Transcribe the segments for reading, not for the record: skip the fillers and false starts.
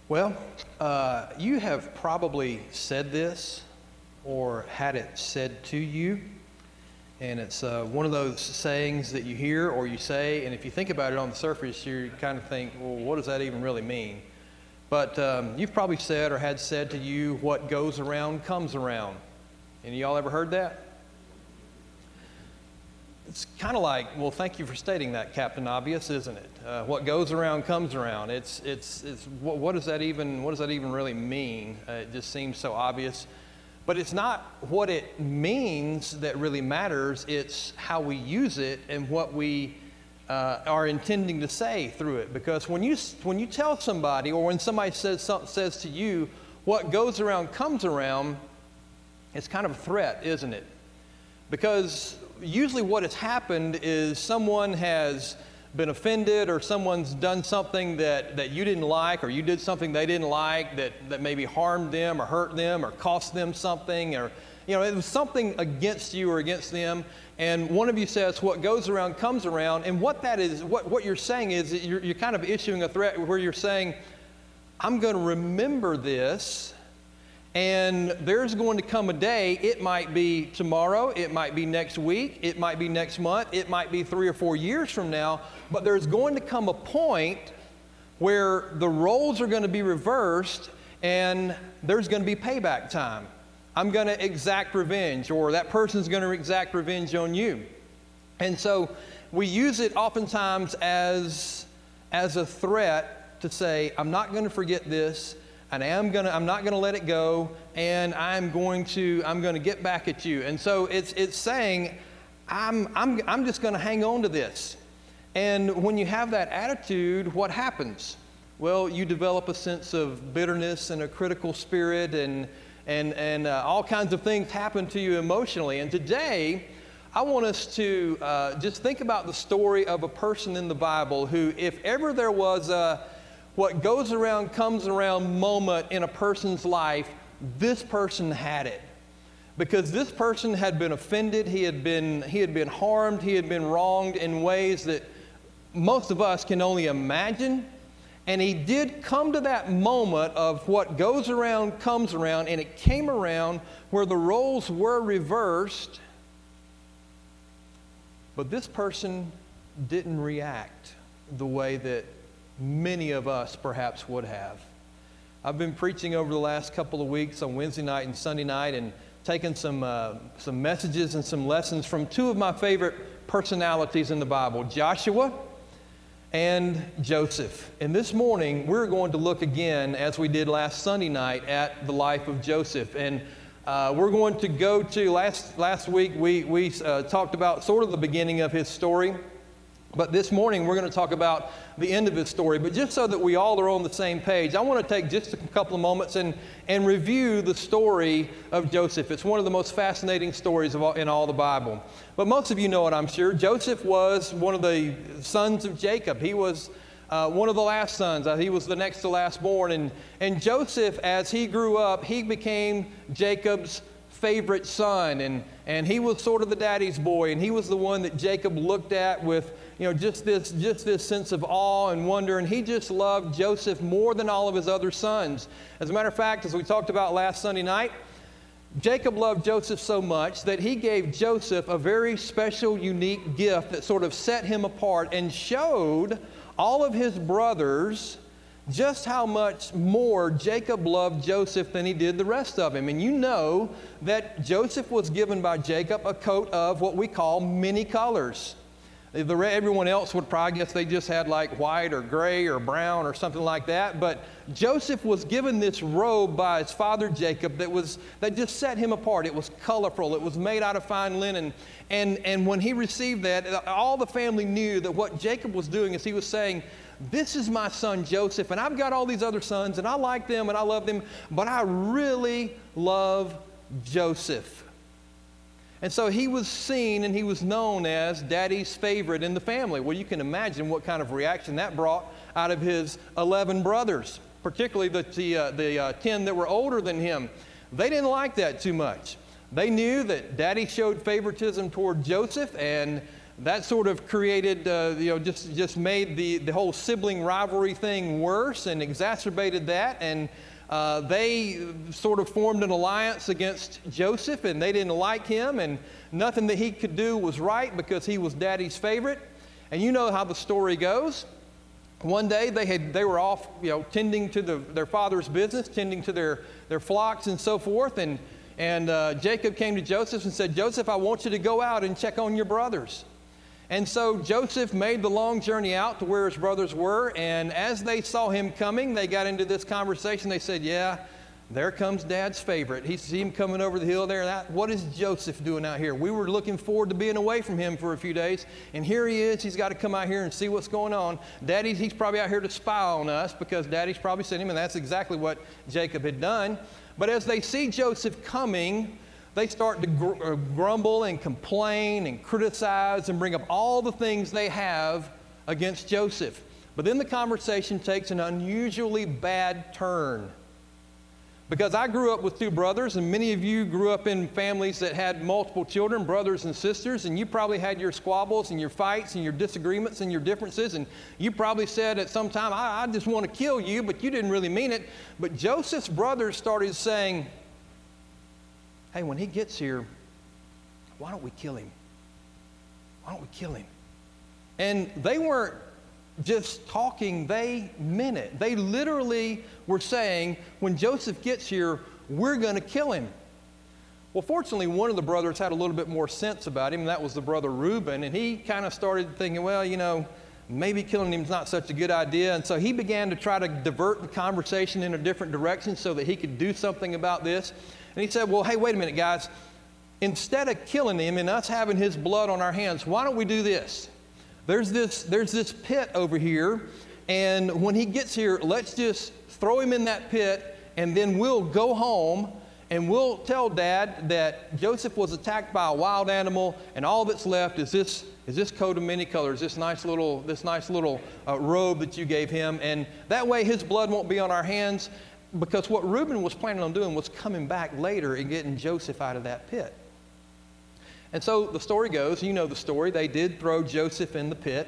Well, you have probably said this or had it said to you, and it's one of those sayings that you hear or you say, and if you think about it on the surface, you kind of think, well, what does that even really mean? But you've probably said or had said to you, what goes around comes around. Any of y'all ever heard that? It's kind of like, well, thank you for stating that, Captain Obvious, isn't it? What goes around comes around. It's what does that even really mean? It just seems so obvious, but it's not what it means that really matters. It's how we use it and what we are intending to say through it. Because when you tell somebody, or when somebody says to you, what goes around comes around, it's kind of a threat, isn't it? Because usually what has happened is someone has been offended, or someone's done something that you didn't like, or you did something they didn't like that maybe harmed them or hurt them or cost them something, or it was something against you or against them, and one of you says what goes around comes around. And what that is, what you're saying is that you're kind of issuing a threat where you're saying, I'm going to remember this. And there's going to come a day, it might be tomorrow, it might be next week, it might be next month, it might be 3 or 4 years from now, but there's going to come a point where the roles are going to be reversed and there's going to be payback time. I'm going to exact revenge, or that person's going to exact revenge on you. And so we use it oftentimes as a threat to say, I'm not going to forget this, and I'm not gonna let it go, and I'm going to get back at you. And so it's saying, I'm just going to hang on to this. And when you have that attitude, what happens? Well, you develop a sense of bitterness and a critical spirit, and all kinds of things happen to you emotionally. And today, I want us to just think about the story of a person in the Bible who, if ever there was what goes around comes around moment in a person's life, this person had it. Because this person had been offended, he had been harmed, he had been wronged in ways that most of us can only imagine. And he did come to that moment of what goes around comes around, and it came around where the roles were reversed. But this person didn't react the way that many of us perhaps would have. I've been preaching over the last couple of weeks on Wednesday night and Sunday night, and taking some messages and some lessons from two of my favorite personalities in the Bible, Joshua and Joseph. And this morning, we're going to look again, as we did last Sunday night, at the life of Joseph. And we're going to go to, last week, we talked about sort of the beginning of his story. But this morning, we're going to talk about the end of his story. But just so that we all are on the same page, I want to take just a couple of moments and review the story of Joseph. It's one of the most fascinating stories in all the Bible. But most of you know it, I'm sure. Joseph was one of the sons of Jacob. He was one of the last sons. He was the next to last born. And Joseph, as he grew up, he became Jacob's favorite son. And he was sort of the daddy's boy. And he was the one that Jacob looked at with just this sense of awe and wonder, and he just loved Joseph more than all of his other sons. As a matter of fact, as we talked about last Sunday night, Jacob loved Joseph so much that he gave Joseph a very special, unique gift that sort of set him apart and showed all of his brothers just how much more Jacob loved Joseph than he did the rest of him. And you know that Joseph was given by Jacob a coat of what we call many colors. Everyone else would probably guess they just had like white or gray or brown or something like that. But Joseph was given this robe by his father Jacob that just set him apart. It was colorful. It was made out of fine linen. And when he received that, all the family knew that what Jacob was doing is he was saying, this is my son Joseph, and I've got all these other sons, and I like them and I love them, but I really love Joseph. And so he was seen and he was known as Daddy's favorite in the family. Well, you can imagine what kind of reaction that brought out of his 11 brothers, particularly the 10 that were older than him. They didn't like that too much. They knew that Daddy showed favoritism toward Joseph, and that sort of created, just made the whole sibling rivalry thing worse and exacerbated that. And they sort of formed an alliance against Joseph, and they didn't like him, and nothing that he could do was right because he was Daddy's favorite. And you know how the story goes. One day they were off, tending to their father's business, tending to their flocks and so forth. And Jacob came to Joseph and said, "Joseph, I want you to go out and check on your brothers." And so Joseph made the long journey out to where his brothers were, and as they saw him coming, they got into this conversation. They said, "Yeah, there comes Dad's favorite. He see him coming over the hill there. What is Joseph doing out here? We were looking forward to being away from him for a few days, and here he is. He's got to come out here and see what's going on. He's probably out here to spy on us because Daddy's probably sent him," and that's exactly what Jacob had done. But as they see Joseph coming, they start to grumble and complain and criticize and bring up all the things they have against Joseph. But then the conversation takes an unusually bad turn. Because I grew up with two brothers, and many of you grew up in families that had multiple children, brothers and sisters, and you probably had your squabbles and your fights and your disagreements and your differences, and you probably said at some time, I just want to kill you, but you didn't really mean it. But Joseph's brothers started saying, "Hey, when he gets here, why don't we kill him? Why don't we kill him?" And they weren't just talking, they meant it. They literally were saying, when Joseph gets here, we're going to kill him. Well, fortunately, one of the brothers had a little bit more sense about him, and that was the brother Reuben, and he kind of started thinking, well, maybe killing him is not such a good idea. And so he began to try to divert the conversation in a different direction so that he could do something about this. And he said, well, hey, wait a minute, guys. Instead of killing him and us having his blood on our hands, why don't we do this? There's this pit over here, and when he gets here, let's just throw him in that pit, and then we'll go home, and we'll tell Dad that Joseph was attacked by a wild animal, and all that's left is this coat of many colors, this nice little robe that you gave him, and that way his blood won't be on our hands. Because what Reuben was planning on doing was coming back later and getting Joseph out of that pit. And so the story goes, you know the story, they did throw Joseph in the pit.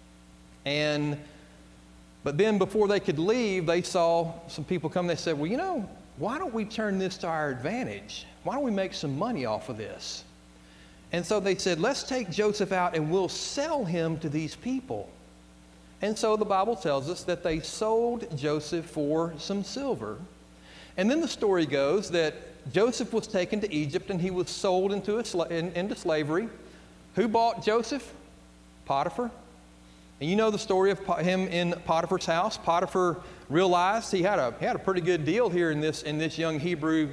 But then before they could leave, they saw some people come. They said, well, why don't we turn this to our advantage? Why don't we make some money off of this? And so they said, let's take Joseph out and we'll sell him to these people. And so the Bible tells us that they sold Joseph for some silver. And then the story goes that Joseph was taken to Egypt and he was sold into slavery. Who bought Joseph? Potiphar. And you know the story of him in Potiphar's house. Potiphar realized he had a pretty good deal here in this young Hebrew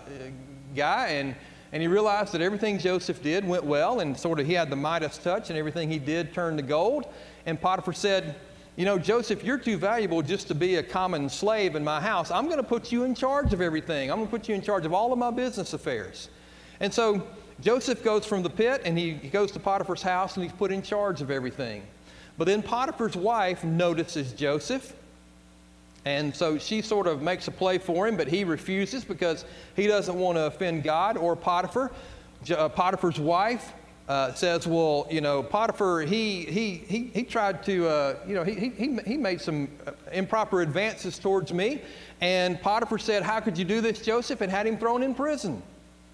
guy, and he realized that everything Joseph did went well, and sort of he had the Midas touch, and everything he did turned to gold. And Potiphar said, Joseph, you're too valuable just to be a common slave in my house. I'm going to put you in charge of everything. I'm going to put you in charge of all of my business affairs. And so Joseph goes from the pit, and he goes to Potiphar's house, and he's put in charge of everything. But then Potiphar's wife notices Joseph, and so she sort of makes a play for him, but he refuses because he doesn't want to offend God or Potiphar. Potiphar's wife says, well, Potiphar, he tried to, he made some improper advances towards me. And Potiphar said, how could you do this, Joseph? And had him thrown in prison.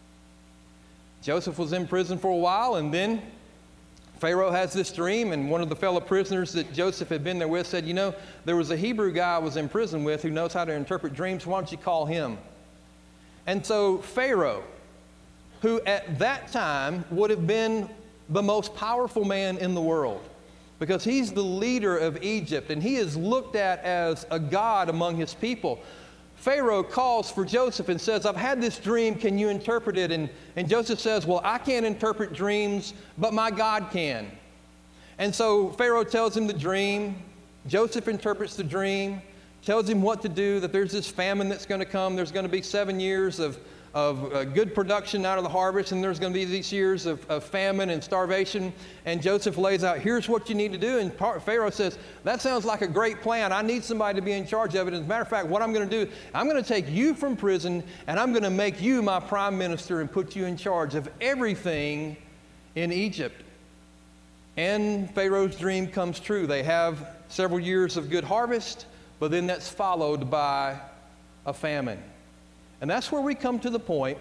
Joseph was in prison for a while, and then Pharaoh has this dream, and one of the fellow prisoners that Joseph had been there with said, there was a Hebrew guy I was in prison with who knows how to interpret dreams. Why don't you call him? And so Pharaoh, who at that time would have been the most powerful man in the world, because he's the leader of Egypt, and he is looked at as a god among his people. Pharaoh calls for Joseph and says, I've had this dream, can you interpret it? And Joseph says, well, I can't interpret dreams, but my God can. And so Pharaoh tells him the dream. Joseph interprets the dream, tells him what to do, that there's this famine that's going to come. There's going to be 7 years of good production out of the harvest, and there's going to be these years of famine and starvation. And Joseph lays out, here's what you need to do. And Pharaoh says, that sounds like a great plan. I need somebody to be in charge of it. As a matter of fact, what I'm going to do, I'm going to take you from prison, and I'm going to make you my prime minister and put you in charge of everything in Egypt. and Pharaoh's dream comes true. They have several years of good harvest, but then that's followed by a famine. And that's where we come to the point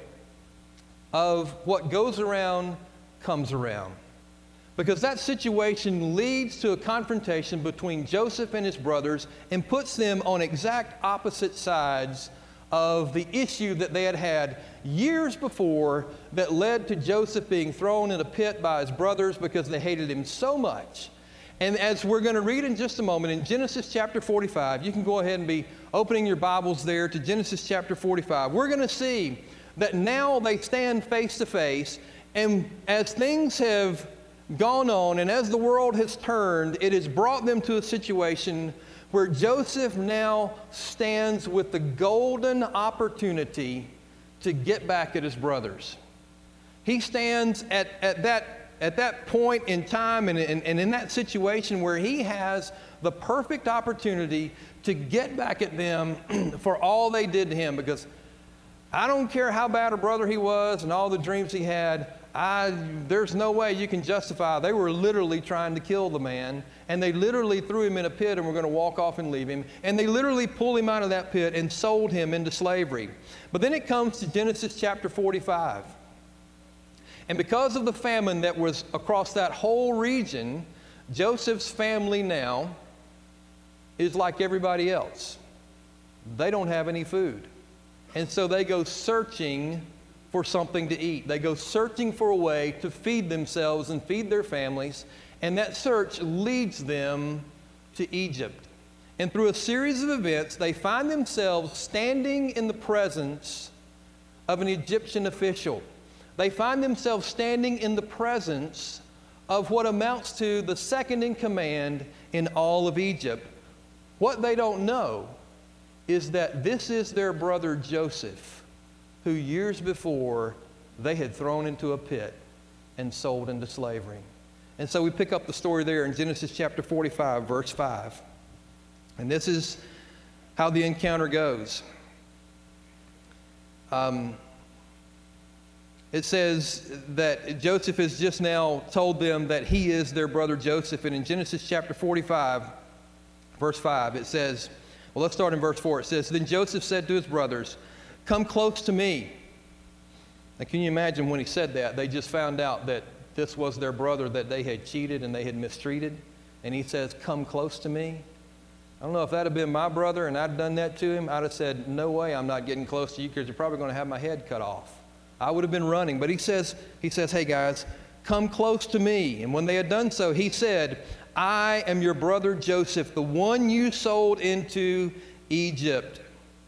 of what goes around comes around. Because that situation leads to a confrontation between Joseph and his brothers and puts them on exact opposite sides of the issue that they had had years before that led to Joseph being thrown in a pit by his brothers because they hated him so much. And as we're going to read in just a moment, in Genesis chapter 45, you can go ahead and be opening your Bibles there to Genesis chapter 45. We're going to see that now they stand face to face, and as things have gone on and as the world has turned, it has brought them to a situation where Joseph now stands with the golden opportunity to get back at his brothers. He stands at that point in time and in that situation where he has the perfect opportunity to get back at them for all they did to him. Because I don't care how bad a brother he was and all the dreams he had, there's no way you can justify. They were literally trying to kill the man, and they literally threw him in a pit and were going to walk off and leave him. And they literally pulled him out of that pit and sold him into slavery. But then it comes to Genesis chapter 45. And because of the famine that was across that whole region, Joseph's family now is like everybody else. They don't have any food. And so they go searching for something to eat. They go searching for a way to feed themselves and feed their families. And that search leads them to Egypt. And through a series of events, they find themselves standing in the presence of an Egyptian official. They find themselves standing in the presence of what amounts to the second in command in all of Egypt. What they don't know is that this is their brother Joseph, who years before they had thrown into a pit and sold into slavery. And so we pick up the story there in Genesis chapter 45, verse 5. And this is how the encounter goes. It says that Joseph has just now told them that he is their brother Joseph. And in Genesis chapter 45, verse 5, it says, well, let's start in verse 4. It says, then Joseph said to his brothers, come close to me. Now, can you imagine when he said that? They just found out that this was their brother that they had cheated and they had mistreated. And he says, come close to me. I don't know if that had been my brother and I'd done that to him. I'd have said, no way, I'm not getting close to you because you're probably going to have my head cut off. I would have been running. But he says, hey guys, come close to me. And when they had done so, he said, I am your brother Joseph, the one you sold into Egypt.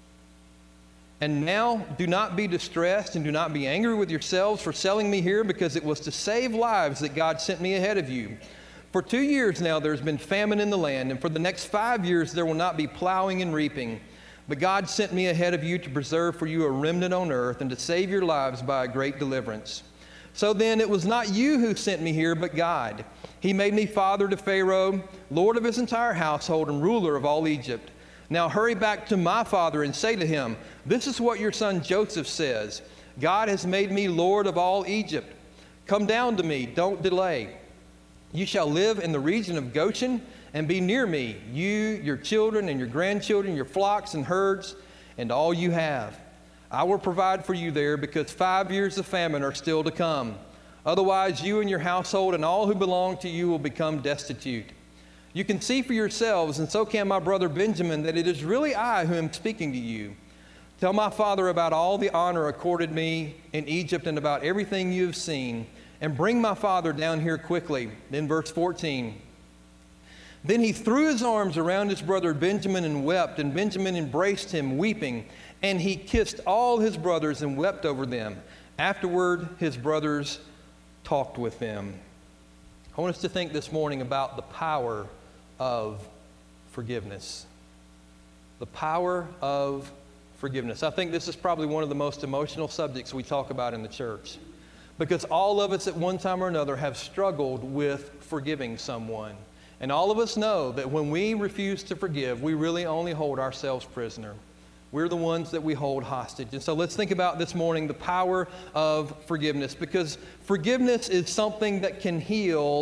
And now do not be distressed and do not be angry with yourselves for selling me here, because it was to save lives that God sent me ahead of you. For 2 years now there's been famine in the land, and for the next 5 years there will not be plowing and reaping. But God sent me ahead of you to preserve for you a remnant on earth and to save your lives by a great deliverance. So then it was not you who sent me here, but God. He made me father to Pharaoh, lord of his entire household and ruler of all Egypt. Now hurry back to my father and say to him, this is what your son Joseph says. God has made me lord of all Egypt. Come down to me, don't delay. You shall live in the region of Goshen and be near me, you, your children and your grandchildren, your flocks and herds, and all you have. I will provide for you there, because 5 years of famine are still to come. Otherwise, you and your household and all who belong to you will become destitute. You can see for yourselves, and so can my brother Benjamin, that it is really I who am speaking to you. Tell my father about all the honor accorded me in Egypt and about everything you have seen, and bring my father down here quickly. Then verse 14. Then he threw his arms around his brother Benjamin and wept, and Benjamin embraced him, weeping. And he kissed all his brothers and wept over them. Afterward, his brothers talked with them. I want us to think this morning about the power of forgiveness. The power of forgiveness. I think this is probably one of the most emotional subjects we talk about in the church, because all of us at one time or another have struggled with forgiving someone. And all of us know that when we refuse to forgive, we really only hold ourselves prisoner. We're the ones that we hold hostage. And so let's think about this morning the power of forgiveness, because forgiveness is something that can heal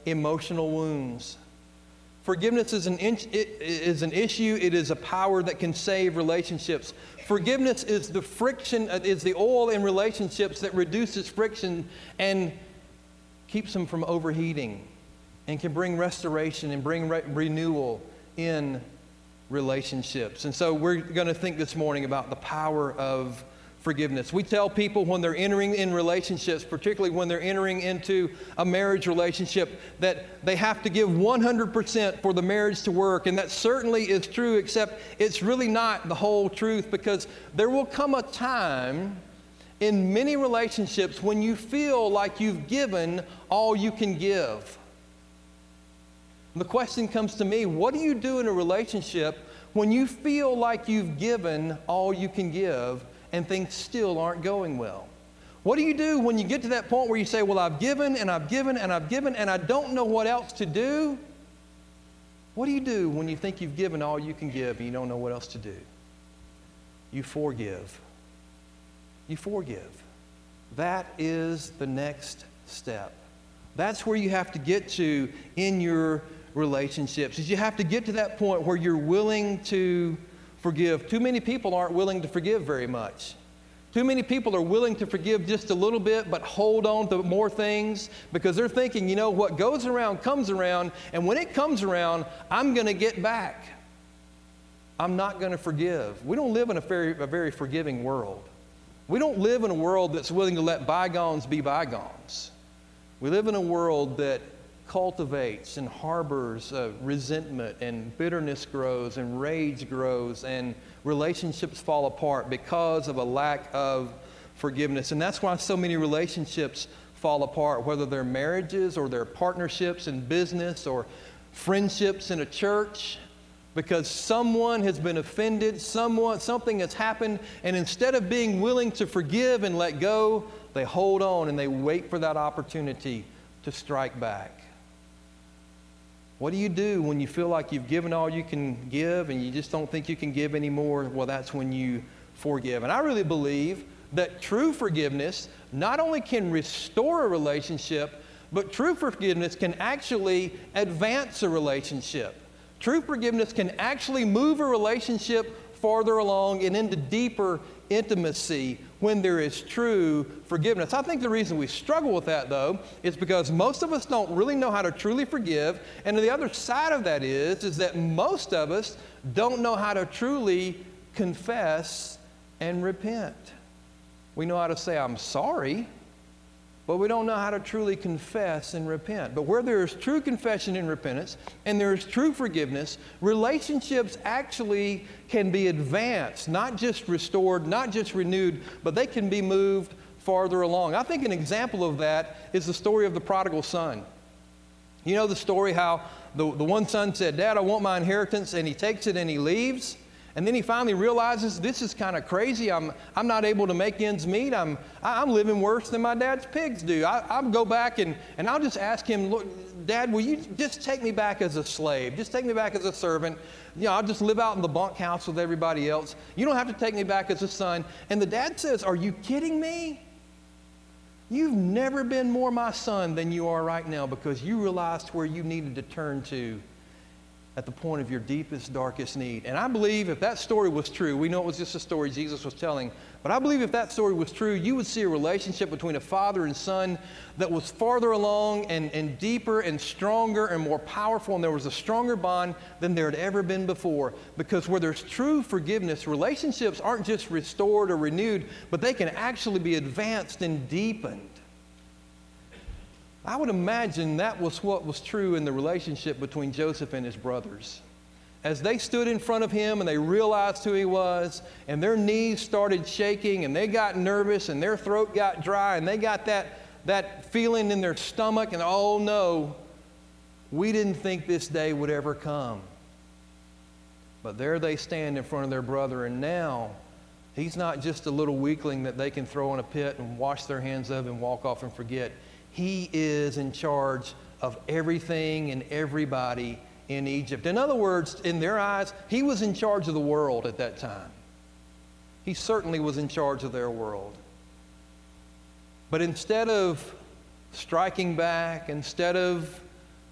emotional wounds. Forgiveness is an issue. It is a power that can save relationships. Forgiveness is the friction, is the oil in relationships that reduces friction and keeps them from overheating, and can bring restoration and bring renewal in relationships. And so we're going to think this morning about the power of forgiveness. We tell people when they're entering in relationships, particularly when they're entering into a marriage relationship, that they have to give 100% for the marriage to work. And that certainly is true, except it's really not the whole truth, because there will come a time in many relationships when you feel like you've given all you can give. The question comes to me, what do you do in a relationship when you feel like you've given all you can give and things still aren't going well? What do you do when you get to that point where you say, well, I've given and I've given and I've given and I don't know what else to do? What do you do when you think you've given all you can give and you don't know what else to do? You forgive. You forgive. That is the next step. That's where you have to get to in your relationships, is you have to get to that point where you're willing to forgive. Too many people aren't willing to forgive very much. Too many people are willing to forgive just a little bit, but hold on to more things because they're thinking, you know, what goes around comes around, and when it comes around, I'm going to get back. I'm not going to forgive. We don't live in a very forgiving world. We don't live in a world that's willing to let bygones be bygones. We live in a world that cultivates and harbors resentment, and bitterness grows and rage grows and relationships fall apart because of a lack of forgiveness. And that's why so many relationships fall apart, whether they're marriages or they're partnerships in business or friendships in a church, because someone has been offended, something has happened, and instead of being willing to forgive and let go, they hold on and they wait for that opportunity to strike back. What do you do when you feel like you've given all you can give and you just don't think you can give anymore? Well, that's when you forgive. And I really believe that true forgiveness not only can restore a relationship, but true forgiveness can actually advance a relationship. True forgiveness can actually move a relationship farther along and into deeper intimacy when there is true forgiveness. I think the reason we struggle with that, though, is because most of us don't really know how to truly forgive. And the other side of that is that most of us don't know how to truly confess and repent. We know how to say, I'm sorry, but we don't know how to truly confess and repent. But where there is true confession and repentance, and there is true forgiveness, relationships actually can be advanced, not just restored, not just renewed, but they can be moved farther along. I think an example of that is the story of the prodigal son. You know the story how the one son said, Dad, I want my inheritance, and he takes it and he leaves. And then he finally realizes, this is kind of crazy. I'm not able to make ends meet. I'm living worse than my dad's pigs do. I'll go back and I'll just ask him, look, Dad, will you just take me back as a slave? Just take me back as a servant. You know, I'll just live out in the bunkhouse with everybody else. You don't have to take me back as a son. And the dad says, are you kidding me? You've never been more my son than you are right now, because you realized where you needed to turn to at the point of your deepest, darkest need. And I believe if that story was true, we know it was just a story Jesus was telling, but I believe if that story was true, you would see a relationship between a father and son that was farther along and deeper and stronger and more powerful, and there was a stronger bond than there had ever been before. Because where there's true forgiveness, relationships aren't just restored or renewed, but they can actually be advanced and deepened. I would imagine that was what was true in the relationship between Joseph and his brothers. As they stood in front of him and they realized who he was, and their knees started shaking and they got nervous and their throat got dry and they got that feeling in their stomach, and oh no, we didn't think this day would ever come. But there they stand in front of their brother, and now he's not just a little weakling that they can throw in a pit and wash their hands of and walk off and forget. He is in charge of everything and everybody in Egypt. In other words, in their eyes, he was in charge of the world at that time. He certainly was in charge of their world. But instead of striking back, instead of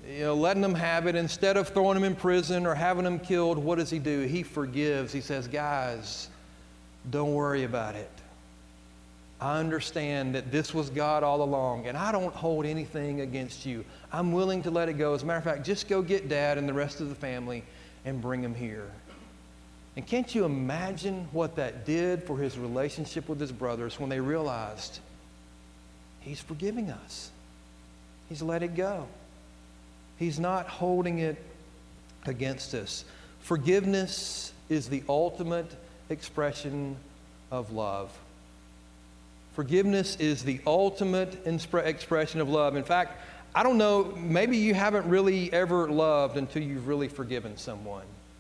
letting them have it, instead of throwing them in prison or having them killed, what does he do? He forgives. He says, guys, don't worry about it. I understand that this was God all along, and I don't hold anything against you. I'm willing to let it go. As a matter of fact, just go get Dad and the rest of the family and bring them here. And can't you imagine what that did for his relationship with his brothers when they realized he's forgiving us? He's let it go. He's not holding it against us. Forgiveness is the ultimate expression of love. Forgiveness is the ultimate expression of love. In fact, I don't know, maybe you haven't really ever loved until you've really forgiven someone.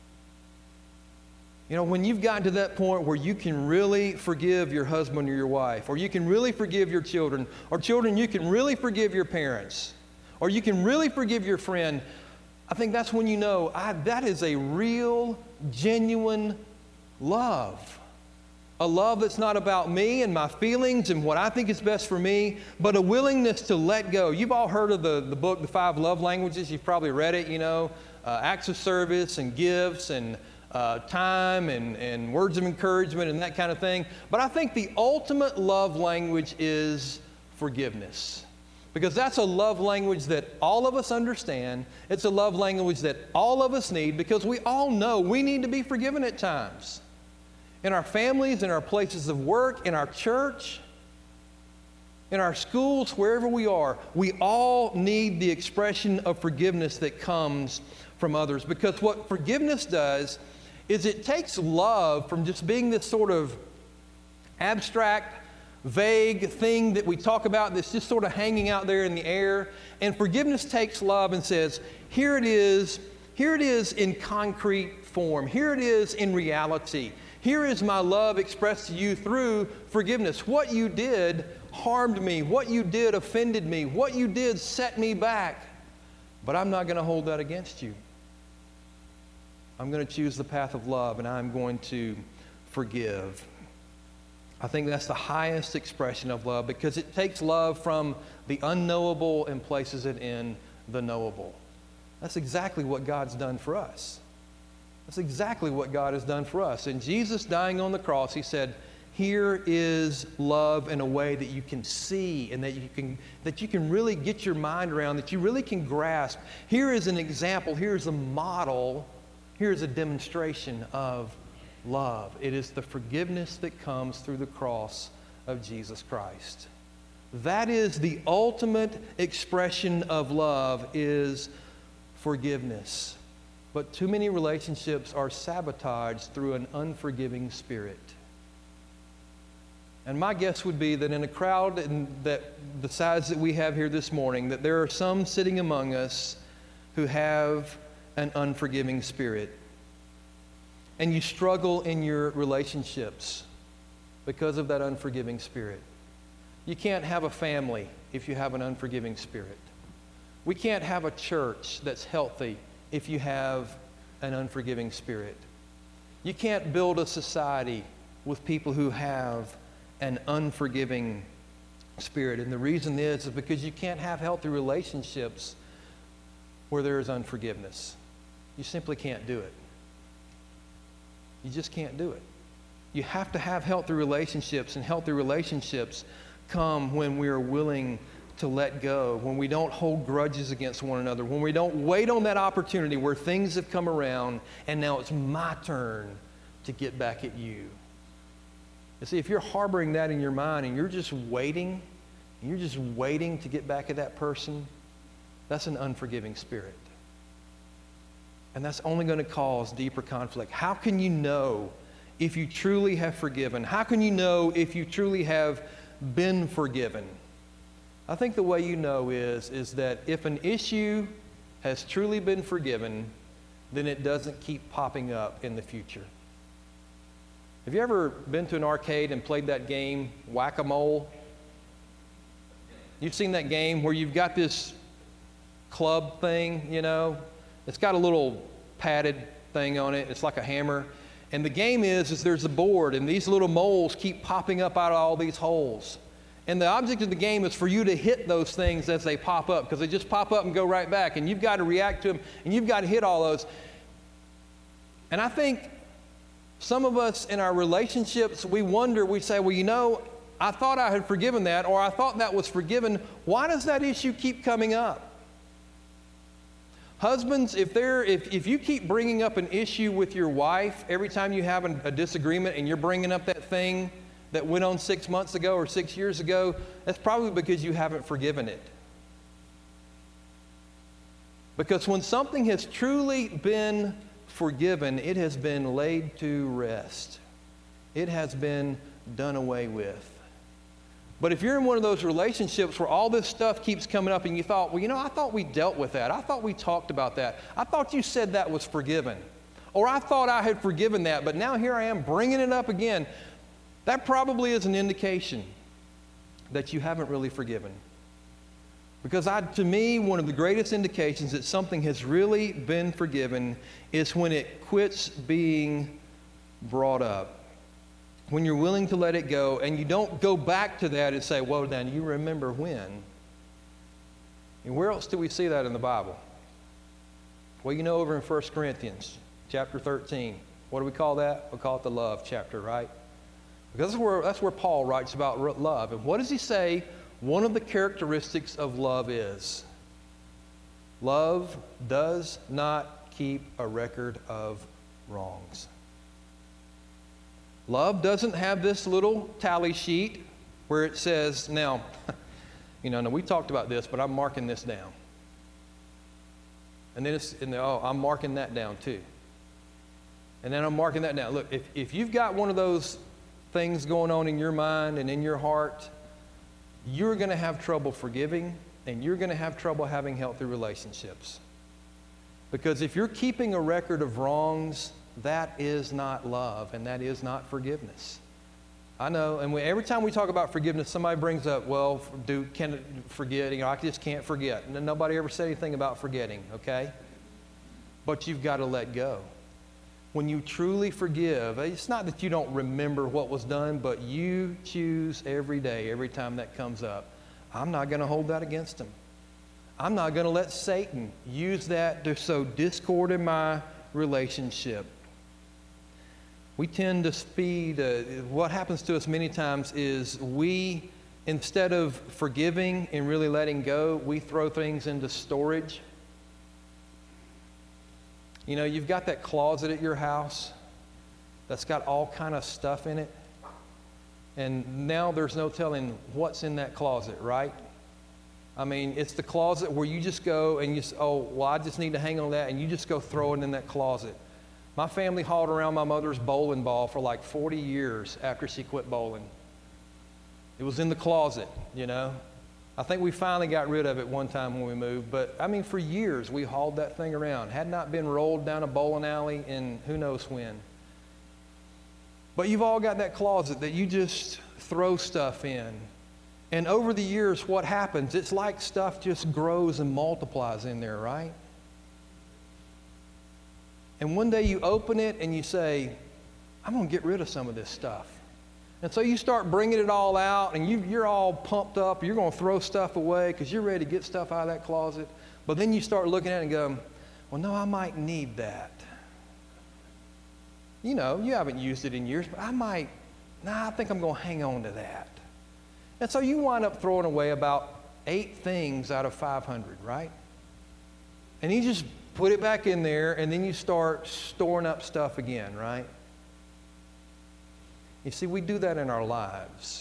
When you've gotten to that point where you can really forgive your husband or your wife, or you can really forgive your children, or children, you can really forgive your parents, or you can really forgive your friend, I think that's when you know that is a real, genuine love. A love that's not about me and my feelings and what I think is best for me, but a willingness to let go. You've all heard of the book, The 5 Love Languages. You've probably read it, acts of service and gifts and time and words of encouragement and that kind of thing. But I think the ultimate love language is forgiveness. Because that's a love language that all of us understand. It's a love language that all of us need, because we all know we need to be forgiven at times. In our families, in our places of work, in our church, in our schools, wherever we are, we all need the expression of forgiveness that comes from others. Because what forgiveness does is it takes love from just being this sort of abstract, vague thing that we talk about that's just sort of hanging out there in the air. And forgiveness takes love and says, here it is in concrete form. Here it is in reality. Here is my love expressed to you through forgiveness. What you did harmed me. What you did offended me. What you did set me back. But I'm not going to hold that against you. I'm going to choose the path of love, and I'm going to forgive. I think that's the highest expression of love, because it takes love from the unknowable and places it in the knowable. That's exactly what God's done for us. That's exactly what God has done for us. And Jesus dying on the cross, he said, here is love in a way that you can see and that you can really get your mind around, that you really can grasp. Here is an example. Here's a model. Here's a demonstration of love. It is the forgiveness that comes through the cross of Jesus Christ. That is the ultimate expression of love, is forgiveness. But too many relationships are sabotaged through an unforgiving spirit. And my guess would be that in a crowd that the size that we have here this morning, that there are some sitting among us who have an unforgiving spirit. And you struggle in your relationships because of that unforgiving spirit. You can't have a family if you have an unforgiving spirit. We can't have a church that's healthy if you have an unforgiving spirit. You can't build a society with people who have an unforgiving spirit. And the reason is because you can't have healthy relationships where there is unforgiveness. You simply can't do it. You just can't do it. You have to have healthy relationships, and healthy relationships come when we are willing to let go, when we don't hold grudges against one another, when we don't wait on that opportunity where things have come around and now it's my turn to get back at you. You see, if you're harboring that in your mind and you're just waiting to get back at that person, that's an unforgiving spirit. And that's only going to cause deeper conflict. How can you know if you truly have forgiven? How can you know if you truly have been forgiven? I think the way you know is that if an issue has truly been forgiven, then it doesn't keep popping up in the future. Have you ever been to an arcade and played that game, Whack-A-Mole? You've seen that game where you've got this club thing, It's got a little padded thing on it. It's like a hammer. And the game is there's a board, and these little moles keep popping up out of all these holes. And the object of the game is for you to hit those things as they pop up, because they just pop up and go right back, and you've got to react to them, and you've got to hit all those. And I think some of us in our relationships, we wonder, we say, well, you know, I thought I had forgiven that, or I thought that was forgiven. Why does that issue keep coming up? Husbands, if you keep bringing up an issue with your wife every time you have a disagreement and you're bringing up that thing that went on 6 months ago or 6 years ago, that's probably because you haven't forgiven it. Because when something has truly been forgiven, it has been laid to rest. It has been done away with. But if you're in one of those relationships where all this stuff keeps coming up and you thought, well, you know, I thought we dealt with that. I thought we talked about that. I thought you said that was forgiven. Or I thought I had forgiven that, but now here I am bringing it up again. That probably is an indication that you haven't really forgiven. Because to me, one of the greatest indications that something has really been forgiven is when it quits being brought up. When you're willing to let it go and you don't go back to that and say, well, then you remember when. And where else do we see that in the Bible? Well, you know, over in 1 Corinthians chapter 13. What do we call that? We call it the love chapter, right? Because that's where Paul writes about love. And what does he say one of the characteristics of love is? Love does not keep a record of wrongs. Love doesn't have this little tally sheet where it says, now, now we talked about this, but I'm marking this down. And then I'm marking that down too. And then I'm marking that down. Look, if you've got one of those things going on in your mind and in your heart, you're going to have trouble forgiving, and you're going to have trouble having healthy relationships. Because if you're keeping a record of wrongs, that is not love, and that is not forgiveness. I know, and every time we talk about forgiveness, somebody brings up, well, can forget? I just can't forget. And nobody ever said anything about forgetting, okay? But you've got to let go. When you truly forgive, it's not that you don't remember what was done, but you choose every day, every time that comes up, I'm not going to hold that against him. I'm not going to let Satan use that to sow discord in my relationship. We tend to speed. What happens to us many times is we, instead of forgiving and really letting go, we throw things into storage. You know, you've got that closet at your house that's got all kind of stuff in it. And now there's no telling what's in that closet, right? I mean, it's the closet where you just go and I just need to hang on to that, and you just go throw it in that closet. My family hauled around my mother's bowling ball for like 40 years after she quit bowling. It was in the closet, you know. I think we finally got rid of it one time when we moved, but I mean, for years we hauled that thing around. Had not been rolled down a bowling alley in who knows when. But you've all got that closet that you just throw stuff in. And over the years, what happens? It's like stuff just grows and multiplies in there, right? And one day you open it and you say, I'm going to get rid of some of this stuff. And so you start bringing it all out, and you're all pumped up. You're going to throw stuff away because you're ready to get stuff out of that closet. But then you start looking at it and go, well, no, I might need that. You know, you haven't used it in years, but I think I'm going to hang on to that. And so you wind up throwing away about 8 things out of 500, right? And you just put it back in there, and then you start storing up stuff again, right? You see, we do that in our lives.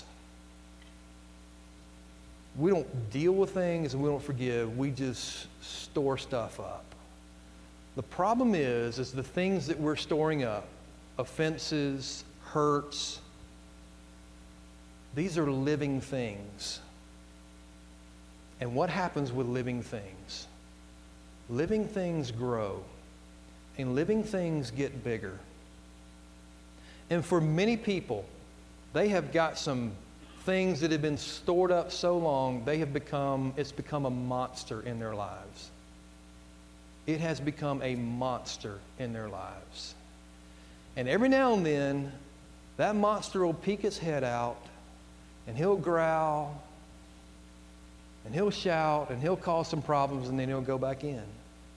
We don't deal with things and we don't forgive. We just store stuff up. The problem is the things that we're storing up, offenses, hurts, these are living things. And what happens with living things? Living things grow, and living things get bigger. And for many people, they have got some things that have been stored up so long, it's become a monster in their lives. It has become a monster in their lives. And every now and then, that monster will peek its head out, and he'll growl, and he'll shout, and he'll cause some problems, and then he'll go back in.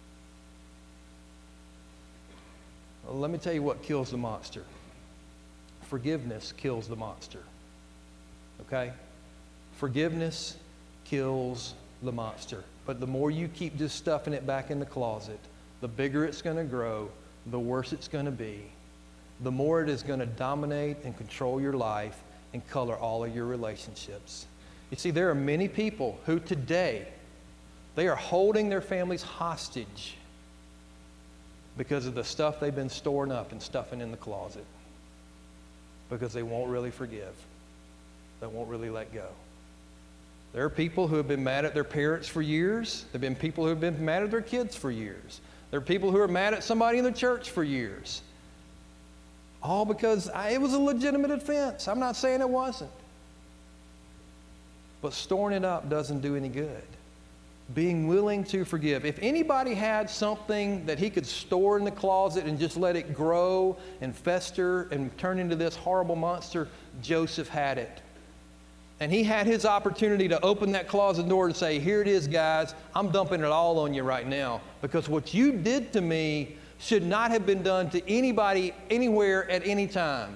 Well, let me tell you what kills the monster. Forgiveness kills the monster. Okay? Forgiveness kills the monster. But the more you keep just stuffing it back in the closet, the bigger it's going to grow, the worse it's going to be, the more it is going to dominate and control your life and color all of your relationships. You see, there are many people who today, they are holding their families hostage because of the stuff they've been storing up and stuffing in the closet, because they won't really forgive. They won't really let go. There are people who have been mad at their parents for years. There have been people who have been mad at their kids for years. There are people who are mad at somebody in the church for years. All because it was a legitimate offense. I'm not saying it wasn't. But storing it up doesn't do any good. Being willing to forgive. If anybody had something that he could store in the closet and just let it grow and fester and turn into this horrible monster, Joseph had it. And he had his opportunity to open that closet door and say, here it is, guys. I'm dumping it all on you right now, because what you did to me should not have been done to anybody, anywhere, at any time.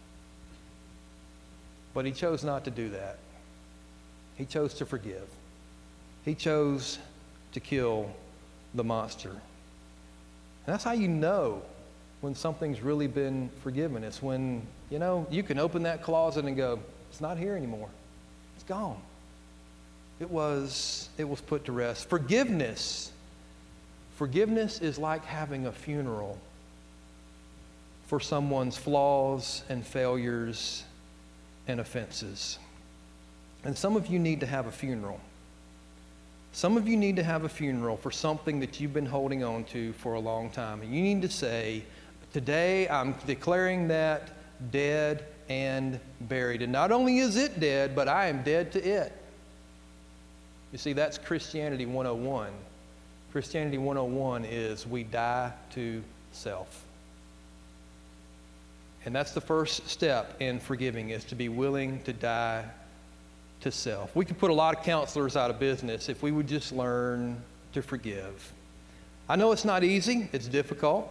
But he chose not to do that. He chose to forgive. He chose to kill the monster. And that's how you know when something's really been forgiven. It's when, you can open that closet and go, it's not here anymore. It's gone. It was put to rest. Forgiveness is like having a funeral for someone's flaws and failures and offenses. And some of you need to have a funeral. Some of you need to have a funeral for something that you've been holding on to for a long time. And you need to say, today I'm declaring that dead and buried. And not only is it dead, but I am dead to it. You see, that's Christianity 101. Christianity 101 is we die to self. And that's the first step in forgiving, is to be willing to die to self. We could put a lot of counselors out of business if we would just learn to forgive. I know it's not easy, it's difficult,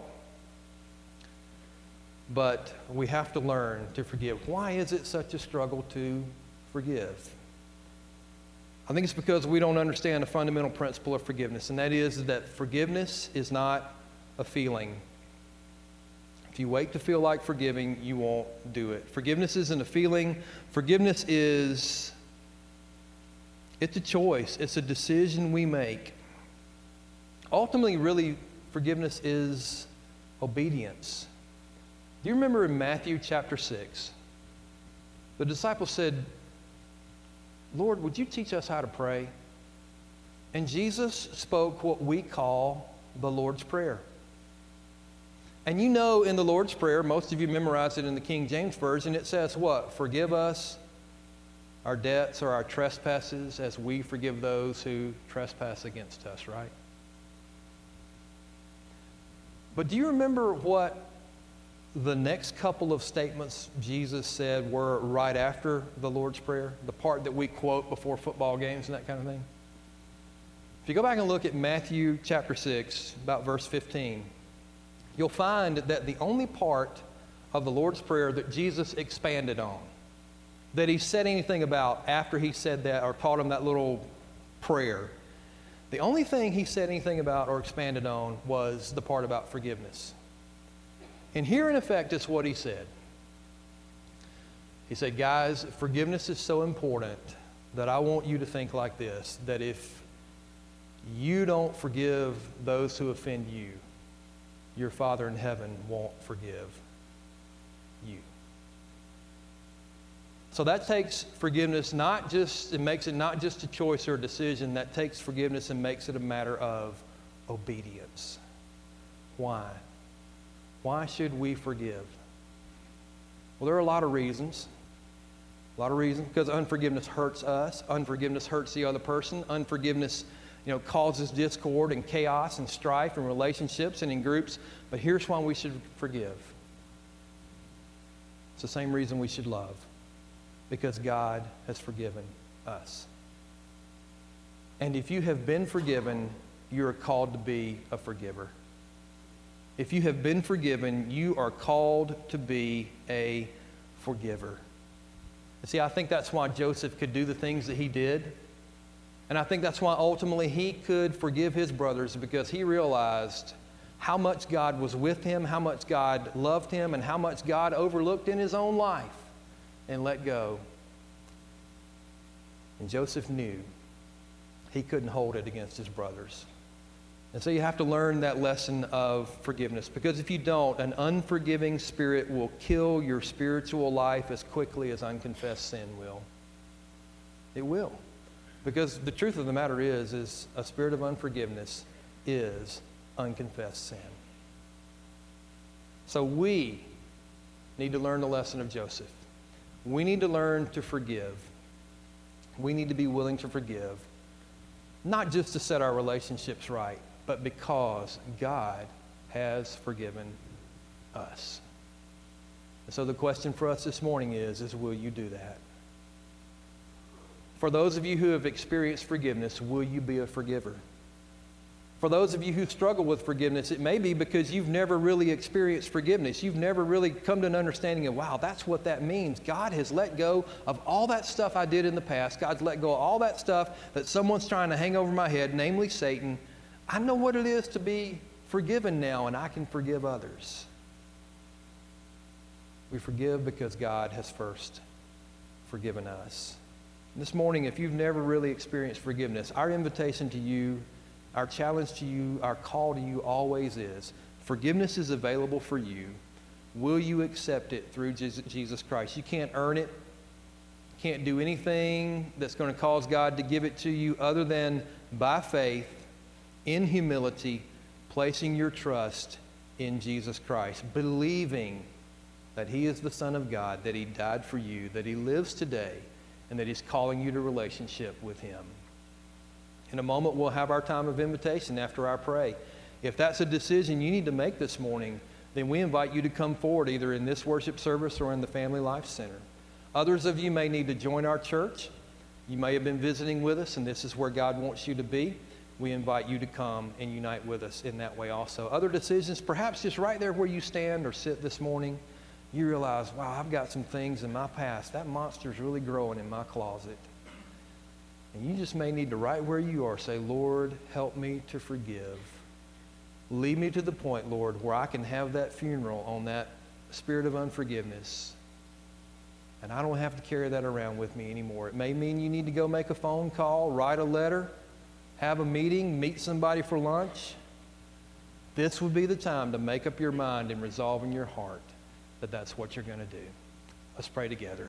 but we have to learn to forgive. Why is it such a struggle to forgive? I think it's because we don't understand the fundamental principle of forgiveness, and that is that forgiveness is not a feeling. If you wait to feel like forgiving, you won't do it. Forgiveness isn't a feeling. Forgiveness it's a choice. It's a decision we make. Ultimately, really, forgiveness is obedience. Do you remember in Matthew chapter 6, the disciples said, Lord, would you teach us how to pray? And Jesus spoke what we call the Lord's Prayer. And in the Lord's Prayer, most of you memorized it in the King James Version, it says what? Forgive us our debts or our trespasses as we forgive those who trespass against us, right? But do you remember what the next couple of statements Jesus said were right after the Lord's Prayer? The part that we quote before football games and that kind of thing? If you go back and look at Matthew chapter 6, about verse 15, you'll find that the only part of the Lord's Prayer that Jesus expanded on, that he said anything about after he said that or taught him that little prayer, the only thing he said anything about or expanded on was the part about forgiveness. And here, in effect, is what he said. He said, guys, forgiveness is so important that I want you to think like this, that if you don't forgive those who offend you, your Father in heaven won't forgive you. So that takes forgiveness it makes it not just a choice or a decision. That takes forgiveness and makes it a matter of obedience. Why? Why should we forgive? Well, there are a lot of reasons. Because unforgiveness hurts us. Unforgiveness hurts the other person. Unforgiveness, causes discord and chaos and strife in relationships and in groups. But here's why we should forgive. It's the same reason we should love. because God has forgiven us. And if you have been forgiven, you are called to be a forgiver. If you have been forgiven, you are called to be a forgiver. And see, I think that's why Joseph could do the things that he did. And I think that's why ultimately he could forgive his brothers, because he realized how much God was with him, how much God loved him, and how much God overlooked in his own life and let go. And Joseph knew he couldn't hold it against his brothers. And so you have to learn that lesson of forgiveness, because if you don't, an unforgiving spirit will kill your spiritual life as quickly as unconfessed sin will. It will. Because the truth of the matter is a spirit of unforgiveness is unconfessed sin. So we need to learn the lesson of Joseph. We need to learn to forgive. We need to be willing to forgive, not just to set our relationships right, but because God has forgiven us. And so the question for us this morning is will you do that? For those of you who have experienced forgiveness, will you be a forgiver? For those of you who struggle with forgiveness, it may be because you've never really experienced forgiveness. You've never really come to an understanding of, wow, that's what that means. God has let go of all that stuff I did in the past. God's let go of all that stuff that someone's trying to hang over my head, namely Satan. I know what it is to be forgiven now, and I can forgive others. We forgive because God has first forgiven us. This morning, if you've never really experienced forgiveness, our invitation to you, our challenge to you, our call to you always is, forgiveness is available for you. Will you accept it through Jesus Christ? You can't earn it. You can't do anything that's going to cause God to give it to you other than by faith, in humility, placing your trust in Jesus Christ, believing that He is the Son of God, that He died for you, that He lives today, and that He's calling you to relationship with Him. In a moment, we'll have our time of invitation after I pray. If that's a decision you need to make this morning, then we invite you to come forward either in this worship service or in the Family Life Center. Others of you may need to join our church. You may have been visiting with us, and this is where God wants you to be. We invite you to come and unite with us in that way also. Other decisions, perhaps just right there where you stand or sit this morning, you realize, wow, I've got some things in my past. That monster's really growing in my closet. And you just may need to, right where you are, say, Lord, help me to forgive. Lead me to the point, Lord, where I can have that funeral on that spirit of unforgiveness. And I don't have to carry that around with me anymore. It may mean you need to go make a phone call, write a letter, have a meeting, meet somebody for lunch. This would be the time to make up your mind and resolve in your heart that that's what you're going to do. Let's pray together.